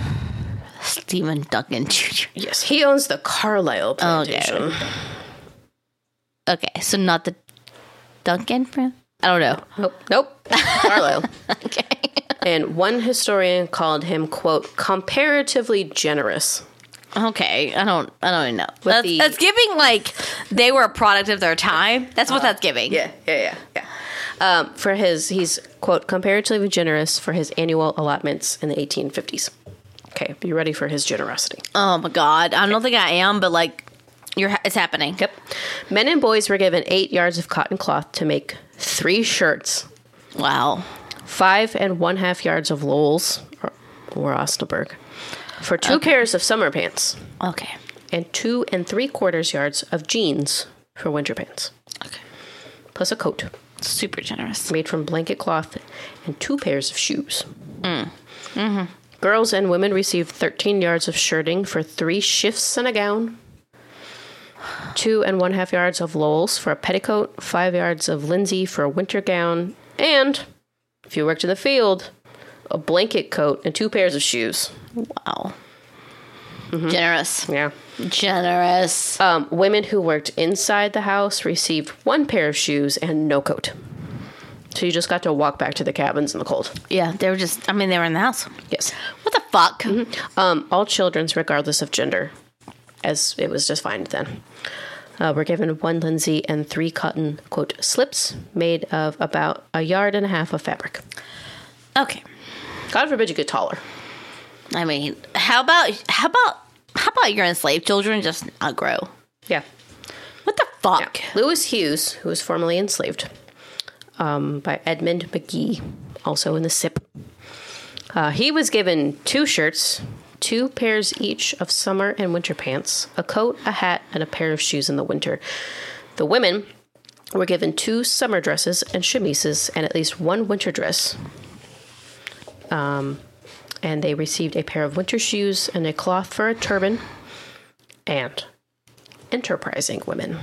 Stephen Duncan Junior Yes, he owns the Carlisle plantation. Okay. Okay, so not the Duncan friend? I don't know. Nope. Nope. Carlisle. Okay. And one historian called him, quote, comparatively generous. Okay, I don't I don't know. With That's, the- that's giving like they were a product of their time. That's what uh, that's giving. Yeah, yeah, yeah, yeah. Um, for his, he's, quote, comparatively generous for his annual allotments in the eighteen fifties. Okay, be ready for his generosity. Oh my God. I don't think I am, but like, you're it's happening. Yep. Men and boys were given eight yards of cotton cloth to make three shirts. Wow. Five and one half yards of Lowell's, or, or Osnaburg, for two okay. pairs of summer pants. Okay. And two and three quarters yards of jeans for winter pants. Okay. Plus a coat. Super generous. Made from blanket cloth and two pairs of shoes. Mm. Mm-hmm. Girls and women received thirteen yards of shirting for three shifts and a gown. Two and one half yards of Lowell's for a petticoat. Five yards of Lindsay for a winter gown. And, if you worked in the field, a blanket coat and two pairs of shoes. Wow. Mm-hmm. Generous. Yeah. Generous. Um, women who worked inside the house received one pair of shoes and no coat. So you just got to walk back to the cabins in the cold. Yeah, they were just, I mean, they were in the house. Yes. What the fuck? Mm-hmm. Um, all children's, regardless of gender, as it was defined then, uh, were given one linsey and three cotton, quote, slips made of about a yard and a half of fabric. Okay. God forbid you get taller. I mean, how about, how about, how about your enslaved children just not grow? Yeah. What the fuck? Yeah. Lewis Hughes, who was formerly enslaved, um, by Edmund McGee, also in the S I P. Uh, he was given two shirts, two pairs each of summer and winter pants, a coat, a hat, and a pair of shoes in the winter. The women were given two summer dresses and chemises and at least one winter dress. Um, and they received a pair of winter shoes and a cloth for a turban. And enterprising women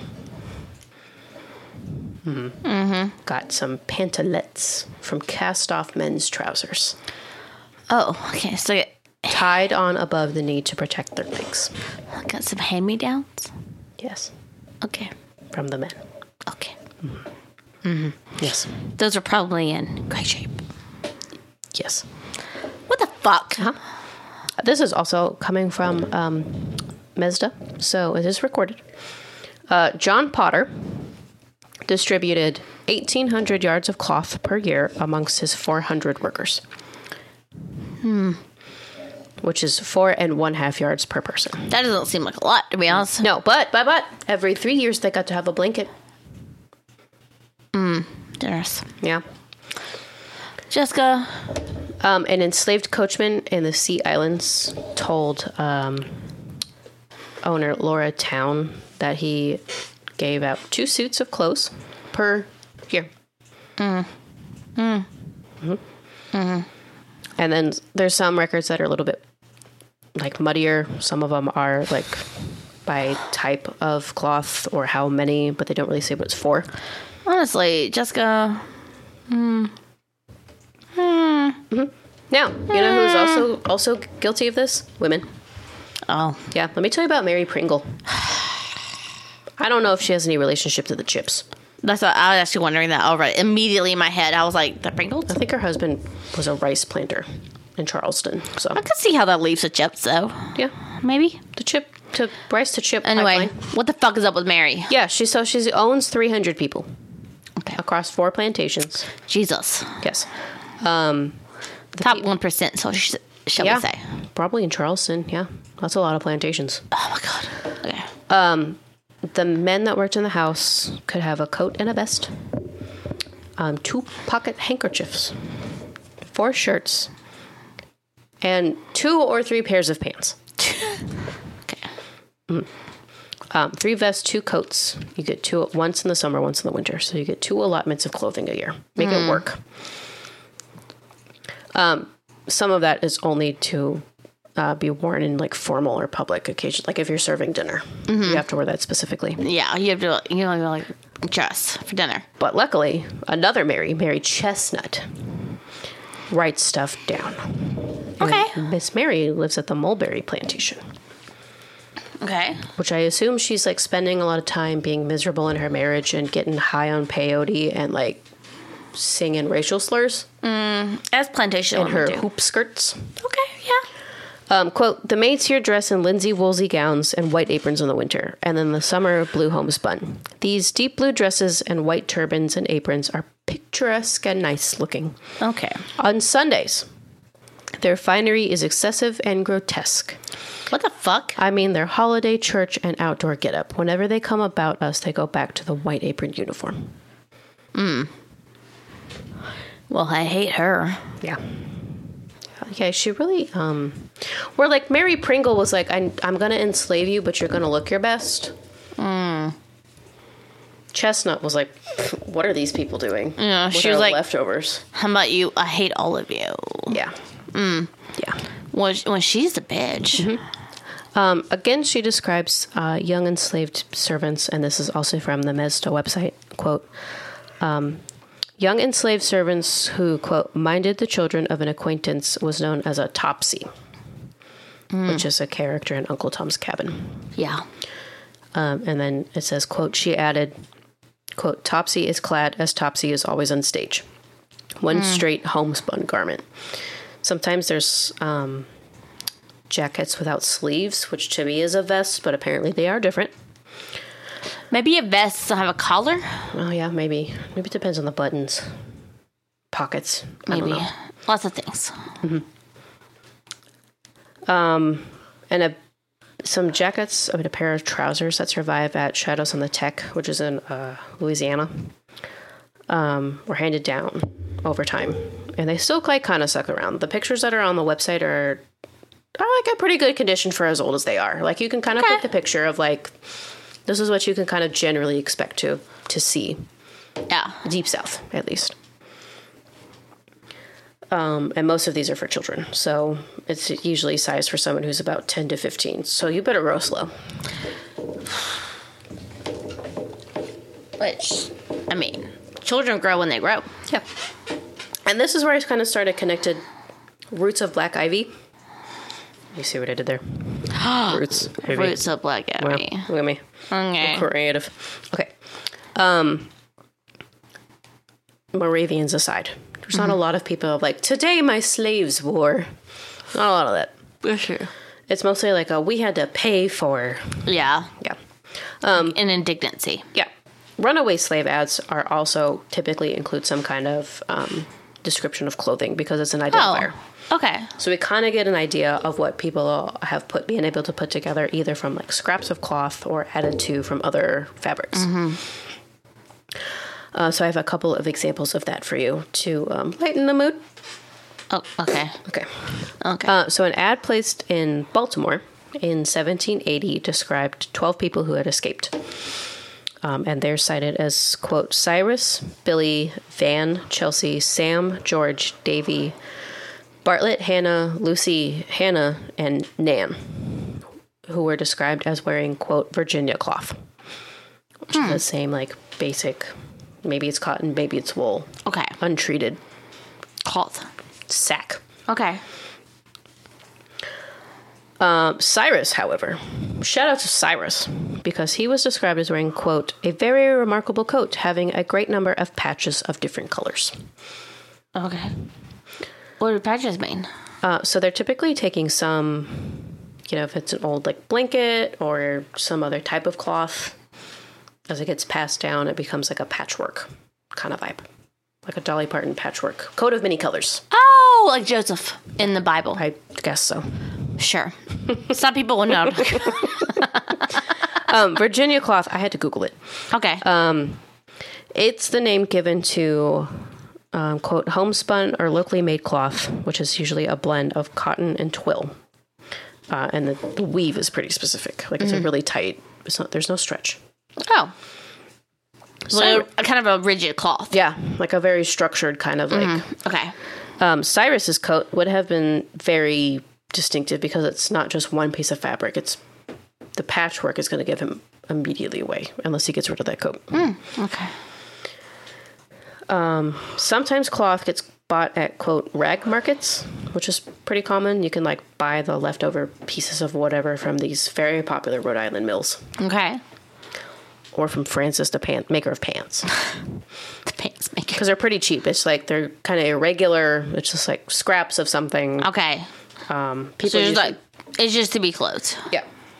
mm-hmm. Mm-hmm. got some pantalettes from cast-off men's trousers. Oh, okay. So tied on above the knee to protect their legs. Got some hand-me-downs? Yes. Okay. From the men. Okay. Mm-hmm. Mm-hmm. Yes. Those are probably in great shape. Yes. What the fuck? Uh-huh. This is also coming from um, Mesda, so it is recorded. Uh, John Potter, distributed eighteen hundred yards of cloth per year amongst his four hundred workers. Hmm. Which is four and one half yards per person. That doesn't seem like a lot, to be honest. No, but, but, but, every three years they got to have a blanket. Mm, generous. Yeah. Jessica. Um, an enslaved coachman in the Sea Islands told um, owner Laura Town that he gave out two suits of clothes per year. Mm. Mm. Mm-hmm. Mm-hmm. And then there's some records that are a little bit like muddier. Some of them are like by type of cloth or how many, but they don't really say what it's for. Honestly, Jessica. Hmm. Hmm. Mm-hmm. Now, you know who's also also guilty of this? Women. Oh. Yeah, let me tell you about Mary Pringle. I don't know if she has any relationship to the Chips. That's what I was actually wondering that already. Immediately in my head, I was like, the Pringles? I think her husband was a rice planter in Charleston. So I could see how that leaves the Chips, though. Yeah. Maybe. The chip to rice to chip Anyway, pipeline. What the fuck is up with Mary? Yeah, she so she owns three hundred people. Okay. Across four plantations. Jesus. Yes. Um, Top one percent, so sh- shall yeah, we say. Probably in Charleston, yeah. That's a lot of plantations. Oh, my God. Okay. Um, the men that worked in the house could have a coat and a vest, um, two pocket handkerchiefs, four shirts, and two or three pairs of pants. Okay. Mm. Um, three vests, two coats. You get two once in the summer, once in the winter. So you get two allotments of clothing a year. Make mm. it work. Um, some of that is only to uh, be worn in like formal or public occasions. Like if you're serving dinner, mm-hmm. you have to wear that specifically. Yeah, you have to, you know, like dress for dinner. But luckily, another Mary, Mary Chestnut, writes stuff down. Okay. And Miss Mary lives at the Mulberry Plantation. Okay. Which I assume she's like spending a lot of time being miserable in her marriage and getting high on peyote and like singing racial slurs. Mm, as plantation in her do. hoop skirts. Okay, yeah. Um, quote, the maids here dress in linsey woolsey gowns and white aprons in the winter, and in the summer, blue homespun. These deep blue dresses and white turbans and aprons are picturesque and nice looking. Okay. On Sundays, their finery is excessive and grotesque. What the fuck? I mean, their holiday church and outdoor getup. Whenever they come about us, they go back to the white apron uniform. Mm. Well, I hate her. Yeah. Okay, she really, um, where like Mary Pringle was like, I, I'm going to enslave you, but you're going to look your best. Mm. Chestnut was like, what are these people doing? Yeah, with she was like, leftovers. How about you? I hate all of you. Yeah. Mm. Yeah. When, when she's a bitch. Mm-hmm. Um, again, she describes uh, young enslaved servants, and this is also from the Mezda website, quote, um, young enslaved servants who, quote, minded the children of an acquaintance was known as a Topsy, mm. which is a character in Uncle Tom's Cabin. Yeah. Um, and then it says, quote, she added, quote, Topsy is clad as Topsy is always on stage. One mm. straight homespun garment. Sometimes there's um, jackets without sleeves, which to me is a vest, but apparently they are different. Maybe a vest doesn't have a collar? Oh, yeah, maybe. Maybe it depends on the buttons. Pockets. Maybe. Lots of things. Mm-hmm. Um, and a, some jackets, I mean, a pair of trousers that survive at Shadows on the Tech, which is in uh, Louisiana, um, were handed down over time. And they still like kind of suck around. The pictures that are on the website are, are like a pretty good condition for as old as they are. Like you can kind of okay. pick the picture of like, this is what you can kind of generally expect to to see. Yeah. Deep South, at least. Um, and most of these are for children. So it's usually sized for someone who's about ten to fifteen. So you better row slow. Which, I mean, children grow when they grow. Yeah. And this is where I kind of started connected roots of Black Ivy. You see what I did there? Roots. Ivy. Roots of Black Ivy. Well, look at me. Okay. Creative. Okay. Um, Moravians aside, there's mm-hmm. not a lot of people like, today my slaves wore. Not a lot of that. For sure. It's mostly like a, we had to pay for. Yeah. Yeah. Um, An indignancy. Yeah. runaway slave ads are also typically include some kind of um, description of clothing because it's an identifier. Oh, okay. So we kind of get an idea of what people have put been able to put together either from like scraps of cloth or added to from other fabrics. Mm-hmm. Uh, so I have a couple of examples of that for you to um, lighten the mood. Oh, okay. Okay. Okay. Uh, so an ad placed in Baltimore in seventeen eighty described twelve people who had escaped. Um, and they're cited as, quote, Cyrus, Billy, Van, Chelsea, Sam, George, Davy, Bartlett, Hannah, Lucy, Hannah, and Nan, who were described as wearing, quote, Virginia cloth, which hmm. is the same, like, basic, maybe it's cotton, maybe it's wool. Okay. Untreated. Cloth. Sack. Okay. Um, Cyrus, however, shout out to Cyrus, because he was described as wearing, quote, a very remarkable coat having a great number of patches of different colors. Okay. What do patches mean? Uh, so they're typically taking some, you know, if it's an old, like, blanket or some other type of cloth, as it gets passed down, it becomes like a patchwork kind of vibe. Like a Dolly Parton patchwork. Coat of many colors. Oh, like Joseph in the Bible. I guess so. Sure. Some people will know. um, Virginia cloth, I had to Google it. Okay. Um, it's the name given to, um, quote, homespun or locally made cloth, which is usually a blend of cotton and twill. Uh, and the, the weave is pretty specific. Like, it's mm-hmm. a really tight, it's not, there's no stretch. Oh. So, like a, kind of a rigid cloth. Yeah, like a very structured kind of like. Mm-hmm. Okay. Um, Cyrus's coat would have been very distinctive because it's not just one piece of fabric. It's the patchwork is going to give him immediately away unless he gets rid of that coat. Mm, okay. Um, sometimes cloth gets bought at, quote, rag markets, which is pretty common. You can like buy the leftover pieces of whatever from these very popular Rhode Island mills. Okay. Or from Francis, the pant maker of pants. The pants maker. Because they're pretty cheap. It's like they're kind of irregular. It's just like scraps of something. Okay. Um, people so usually, like, it's just to be clothes. Yeah.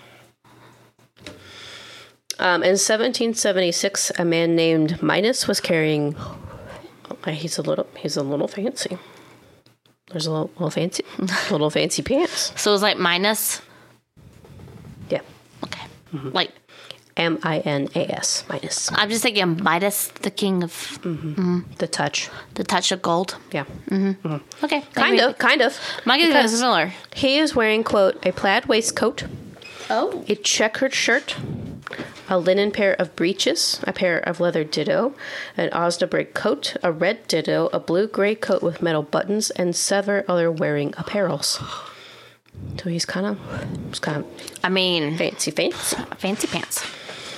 Um, in seventeen seventy-six, a man named Minos was carrying. Uh, he's a little. He's a little fancy. There's a little, little fancy, little fancy pants. So it's like minus. Yeah. Okay. Mm-hmm. Like. M I N A S, Minos. I'm just thinking Midas, the king of... Mm-hmm. Mm-hmm. The touch. The touch of gold. Yeah. Mm-hmm. Mm-hmm. Okay. Kind of, kind of. Mine is kind of similar. He is wearing, quote, a plaid waistcoat. Oh. A checkered shirt. A linen pair of breeches. A pair of leather ditto. An Osnaburg coat. A red ditto. A blue-gray coat with metal buttons. And several other wearing apparels. So he's kind of... He's kind of... I mean... Fancy, fancy. Fancy pants.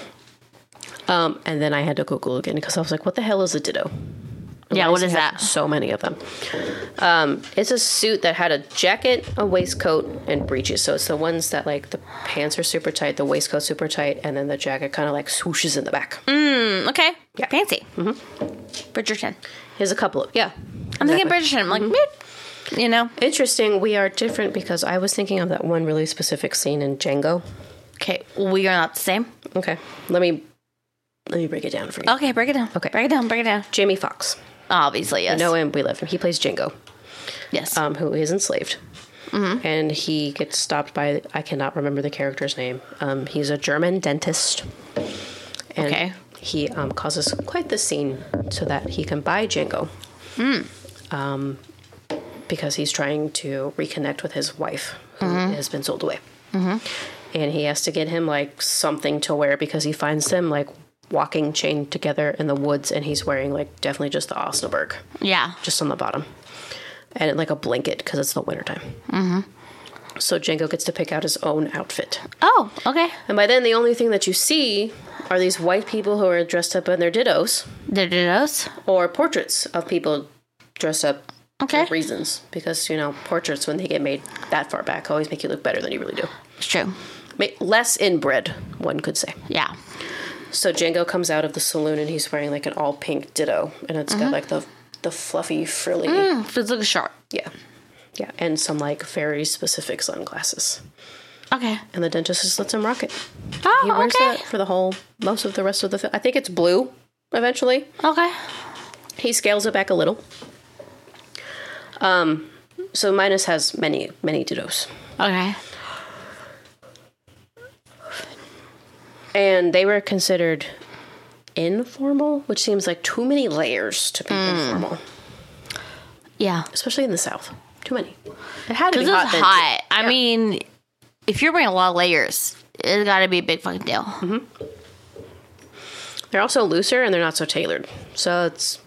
Um, and then I had to Google again because I was like, what the hell is a ditto? And yeah, what is that? So many of them. Um, it's a suit that had a jacket, a waistcoat, and breeches. So it's the ones that, like, the pants are super tight, the waistcoat super tight, and then the jacket kind of, like, swooshes in the back. Mm, okay. Yeah. Fancy. Mm-hmm. Bridgerton. Here's a couple of, yeah. I'm exactly. thinking Bridgerton. I'm like, mm-hmm. you know. Interesting. We are different because I was thinking of that one really specific scene in Django. Okay. We are not the same. Okay. Let me... Let me break it down for you. Okay, break it down. Okay. Break it down, break it down. Jamie Foxx. Obviously, yes. You know him, we love him. He plays Django. Yes. Um, who is enslaved. Mm-hmm. And he gets stopped by, I cannot remember the character's name. Um, he's a German dentist. And okay. he um, causes quite the scene so that he can buy Django. Mm. Um, because he's trying to reconnect with his wife, who mm-hmm. has been sold away. Mm-hmm. And he has to get him, like, something to wear because he finds them, like, walking chained together in the woods, and he's wearing, like, definitely just the Osnaburg. Yeah. Just on the bottom. And, like, a blanket because it's the wintertime. Mm-hmm. So Django gets to pick out his own outfit. Oh, okay. And by then, the only thing that you see are these white people who are dressed up in their dittos. Their dittos? Or portraits of people dressed up okay. for reasons. Because, you know, portraits, when they get made that far back, always make you look better than you really do. It's true. Less inbred, one could say. Yeah. So Django comes out of the saloon and he's wearing like an all pink ditto, and it's mm-hmm. got like the the fluffy frilly. Mm, it's like a sharp. Yeah, yeah, and some like very specific sunglasses. Okay. And the dentist just lets him rock it. Oh, He wears okay. it for the whole, most of the rest of the film. I think it's blue, eventually. Okay. He scales it back a little. Um, so Midas has many, many dittos. Okay. And they were considered informal, which seems like too many layers to be mm. informal. Yeah. Especially in the South. Too many. It had to be hot. hot. It's hot. I yeah. mean, if you're wearing a lot of layers, it's got to be a big fucking deal. Mm-hmm. They're also looser and they're not so tailored. So it's...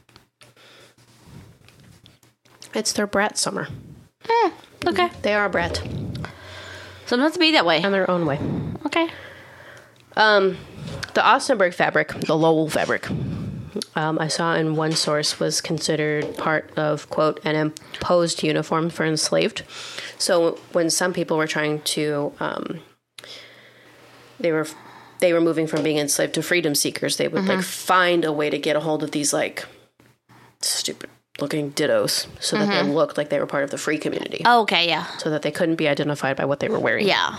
It's their brat summer. Mm, okay. They are a brat. So it must be that way. In their own way. Okay. Um, the Osnaburg fabric, the Lowell fabric, um, I saw in one source was considered part of, quote, an imposed uniform for enslaved. So when some people were trying to, um, they were they were moving from being enslaved to freedom seekers, they would mm-hmm. like find a way to get a hold of these like stupid looking dittos so mm-hmm. that they looked like they were part of the free community. Oh, okay, yeah. So that they couldn't be identified by what they were wearing. Yeah.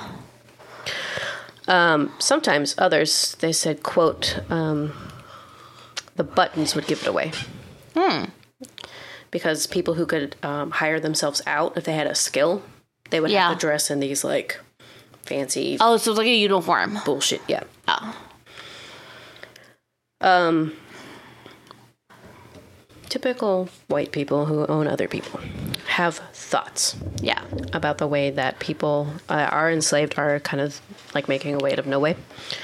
Um, sometimes others, they said, quote, um, the buttons would give it away. Hmm. Because people who could um, hire themselves out, if they had a skill, they would yeah. have to dress in these, like, fancy... Oh, so it's like a uniform. Bullshit, yeah. Oh. Um, typical white people who own other people have thoughts. Yeah. About the way that people uh, are enslaved, are kind of like making a way out of no way.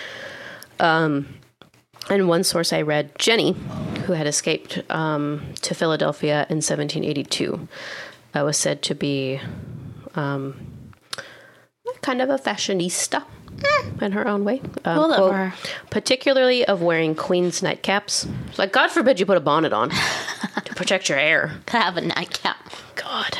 Um, in one source I read, Jenny, who had escaped um, to Philadelphia in seventeen eighty-two, uh, was said to be um, kind of a fashionista mm. in her own way. Um, we'll quote, her. Particularly of wearing queen's nightcaps. Like, God forbid you put a bonnet on to protect your hair. Have a nightcap. God.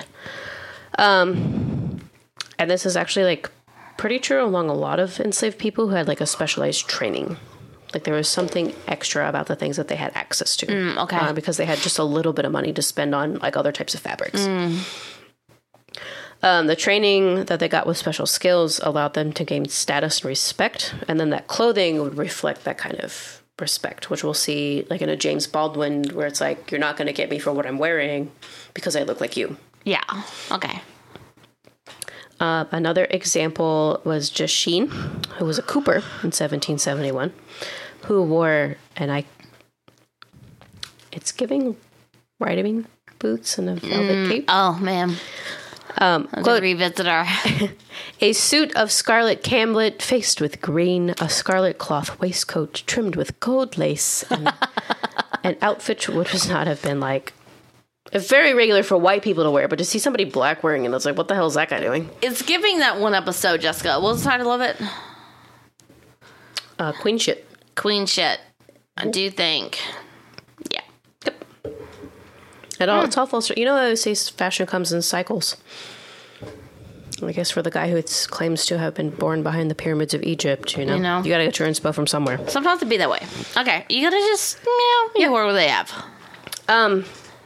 Um, and this is actually like pretty true among a lot of enslaved people who had like a specialized training. Like there was something extra about the things that they had access to. Mm, okay. Uh, because they had just a little bit of money to spend on like other types of fabrics. Mm. Um, the training that they got with special skills allowed them to gain status and respect. And then that clothing would reflect that kind of respect, which we'll see like in a James Baldwin where it's like, you're not going to get me for what I'm wearing because I look like you. Yeah. Okay. Uh, another example was Jasheen, who was a cooper in seventeen seventy-one, who wore, and I, it's giving riding boots and a velvet mm, cape. Oh, man. Um, quote, revisit our... a suit of scarlet camlet faced with green, a scarlet cloth waistcoat trimmed with gold lace, and an outfit which would not have been like, very regular for white people to wear, but to see somebody black wearing it, it's like, what the hell is that guy doing? It's giving that one episode, Jessica. What was the title of it? Uh, Queen shit. Queen shit. I do think. Yeah. Yep. It all, hmm. It's all full. You know, I always say fashion comes in cycles. I guess for the guy who claims to have been born behind the pyramids of Egypt, you know, you, know? you gotta get your inspo from somewhere. Sometimes it be that way. Okay, you gotta just, you know, you yep. work what they have. Um...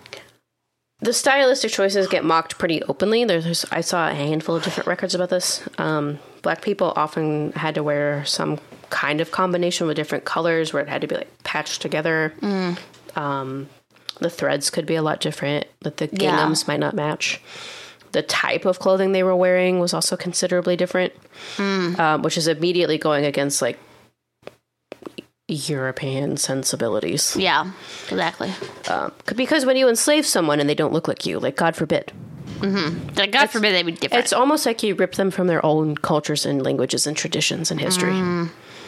The stylistic choices get mocked pretty openly. There's, I saw a handful of different records about this. Um, black people often had to wear some kind of combination with different colors where it had to be like patched together. Mm. Um, the threads could be a lot different, that the ginghams yeah. might not match. The type of clothing they were wearing was also considerably different, mm. um, which is immediately going against like European sensibilities. Yeah, exactly. Um, because when you enslave someone and they don't look like you, like God forbid. Mm-hmm. Like God it's, forbid they be different. It's almost like you rip them from their own cultures and languages and traditions and history. Mm.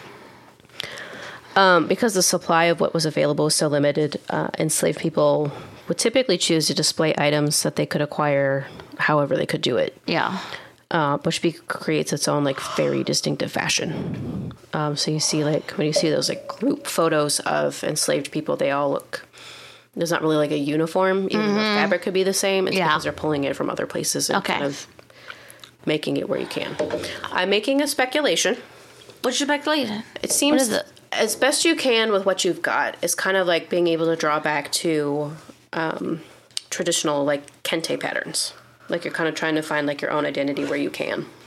Um, because the supply of what was available was so limited, uh, enslaved people would typically choose to display items that they could acquire however they could do it. Yeah. Uh, which be- creates its own like very distinctive fashion. Um, so you see like when you see those like group photos of enslaved people, they all look. There's not really like a uniform, even mm-hmm. though the fabric could be the same. It's yeah. because they're pulling it from other places and okay. kind of making it where you can. I'm making a speculation. What's your speculation? It seems what is it? As best you can with what you've got is kind of like being able to draw back to um, traditional like kente patterns. Like you're kind of trying to find like your own identity where you can,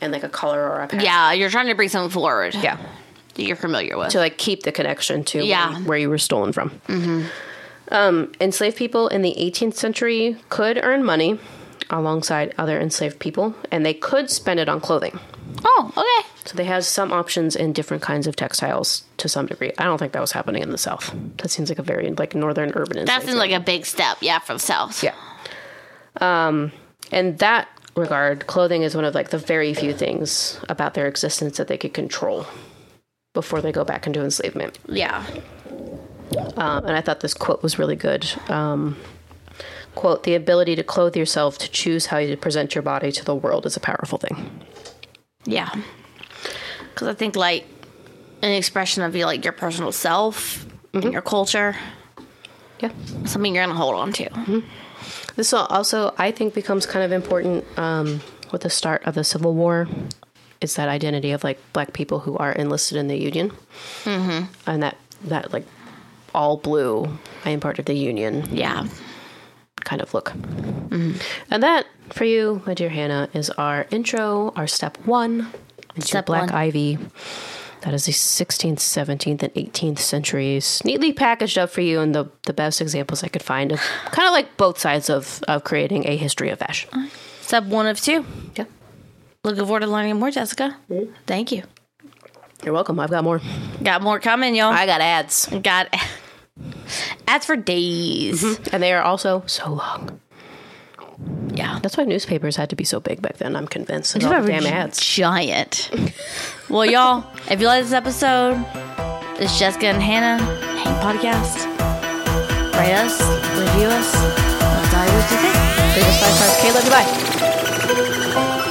and like a color or a pattern. Yeah, you're trying to bring something forward. Yeah. That you're familiar with. To like keep the connection to Yeah. where, where you were stolen from. Mm-hmm. Um, enslaved people in the eighteenth century could earn money alongside other enslaved people, and they could spend it on clothing. Oh, okay. So they had some options in different kinds of textiles to some degree. I don't think that was happening in the South. That seems like a very like northern urban. That seems like a big step, yeah, for the South. Yeah. Um, in that regard, clothing is one of like the very few things about their existence that they could control before they go back into enslavement. Yeah. Um, and I thought this quote was really good. Um, quote, "The ability to clothe yourself, to choose how you present your body to the world is a powerful thing." Yeah. Because I think, like, an expression of your, like, your personal self mm-hmm. and your culture. Yeah. Something you're going to hold on to. Mm-hmm. This also, I think, becomes kind of important um, with the start of the Civil War. It's that identity of, like, black people who are enlisted in the Union. Mm-hmm. And that, that, like, all blue, I am part of the Union. Yeah. Kind of look. Mm-hmm. And that, for you, my dear Hannah, is our intro, our step one into step Black one. Ivy. That is the sixteenth, seventeenth, and eighteenth centuries, neatly packaged up for you in the, the best examples I could find of kind of like both sides of, of creating a history of fashion. Step one of two. Yeah. Looking forward to learning more, Jessica. Mm-hmm. Thank you. You're welcome. I've got more. Got more coming, y'all. I got ads. Got ads for days. Mm-hmm. And they are also so long. Yeah. That's why newspapers had to be so big back then, I'm convinced. And all the damn ads. Giant. Well, y'all, if you like this episode, it's Jessica and Hannah Hang Podcast. Rate us, review us. Let's tell you what you think. Leave us five stars. Okay, love you. Bye.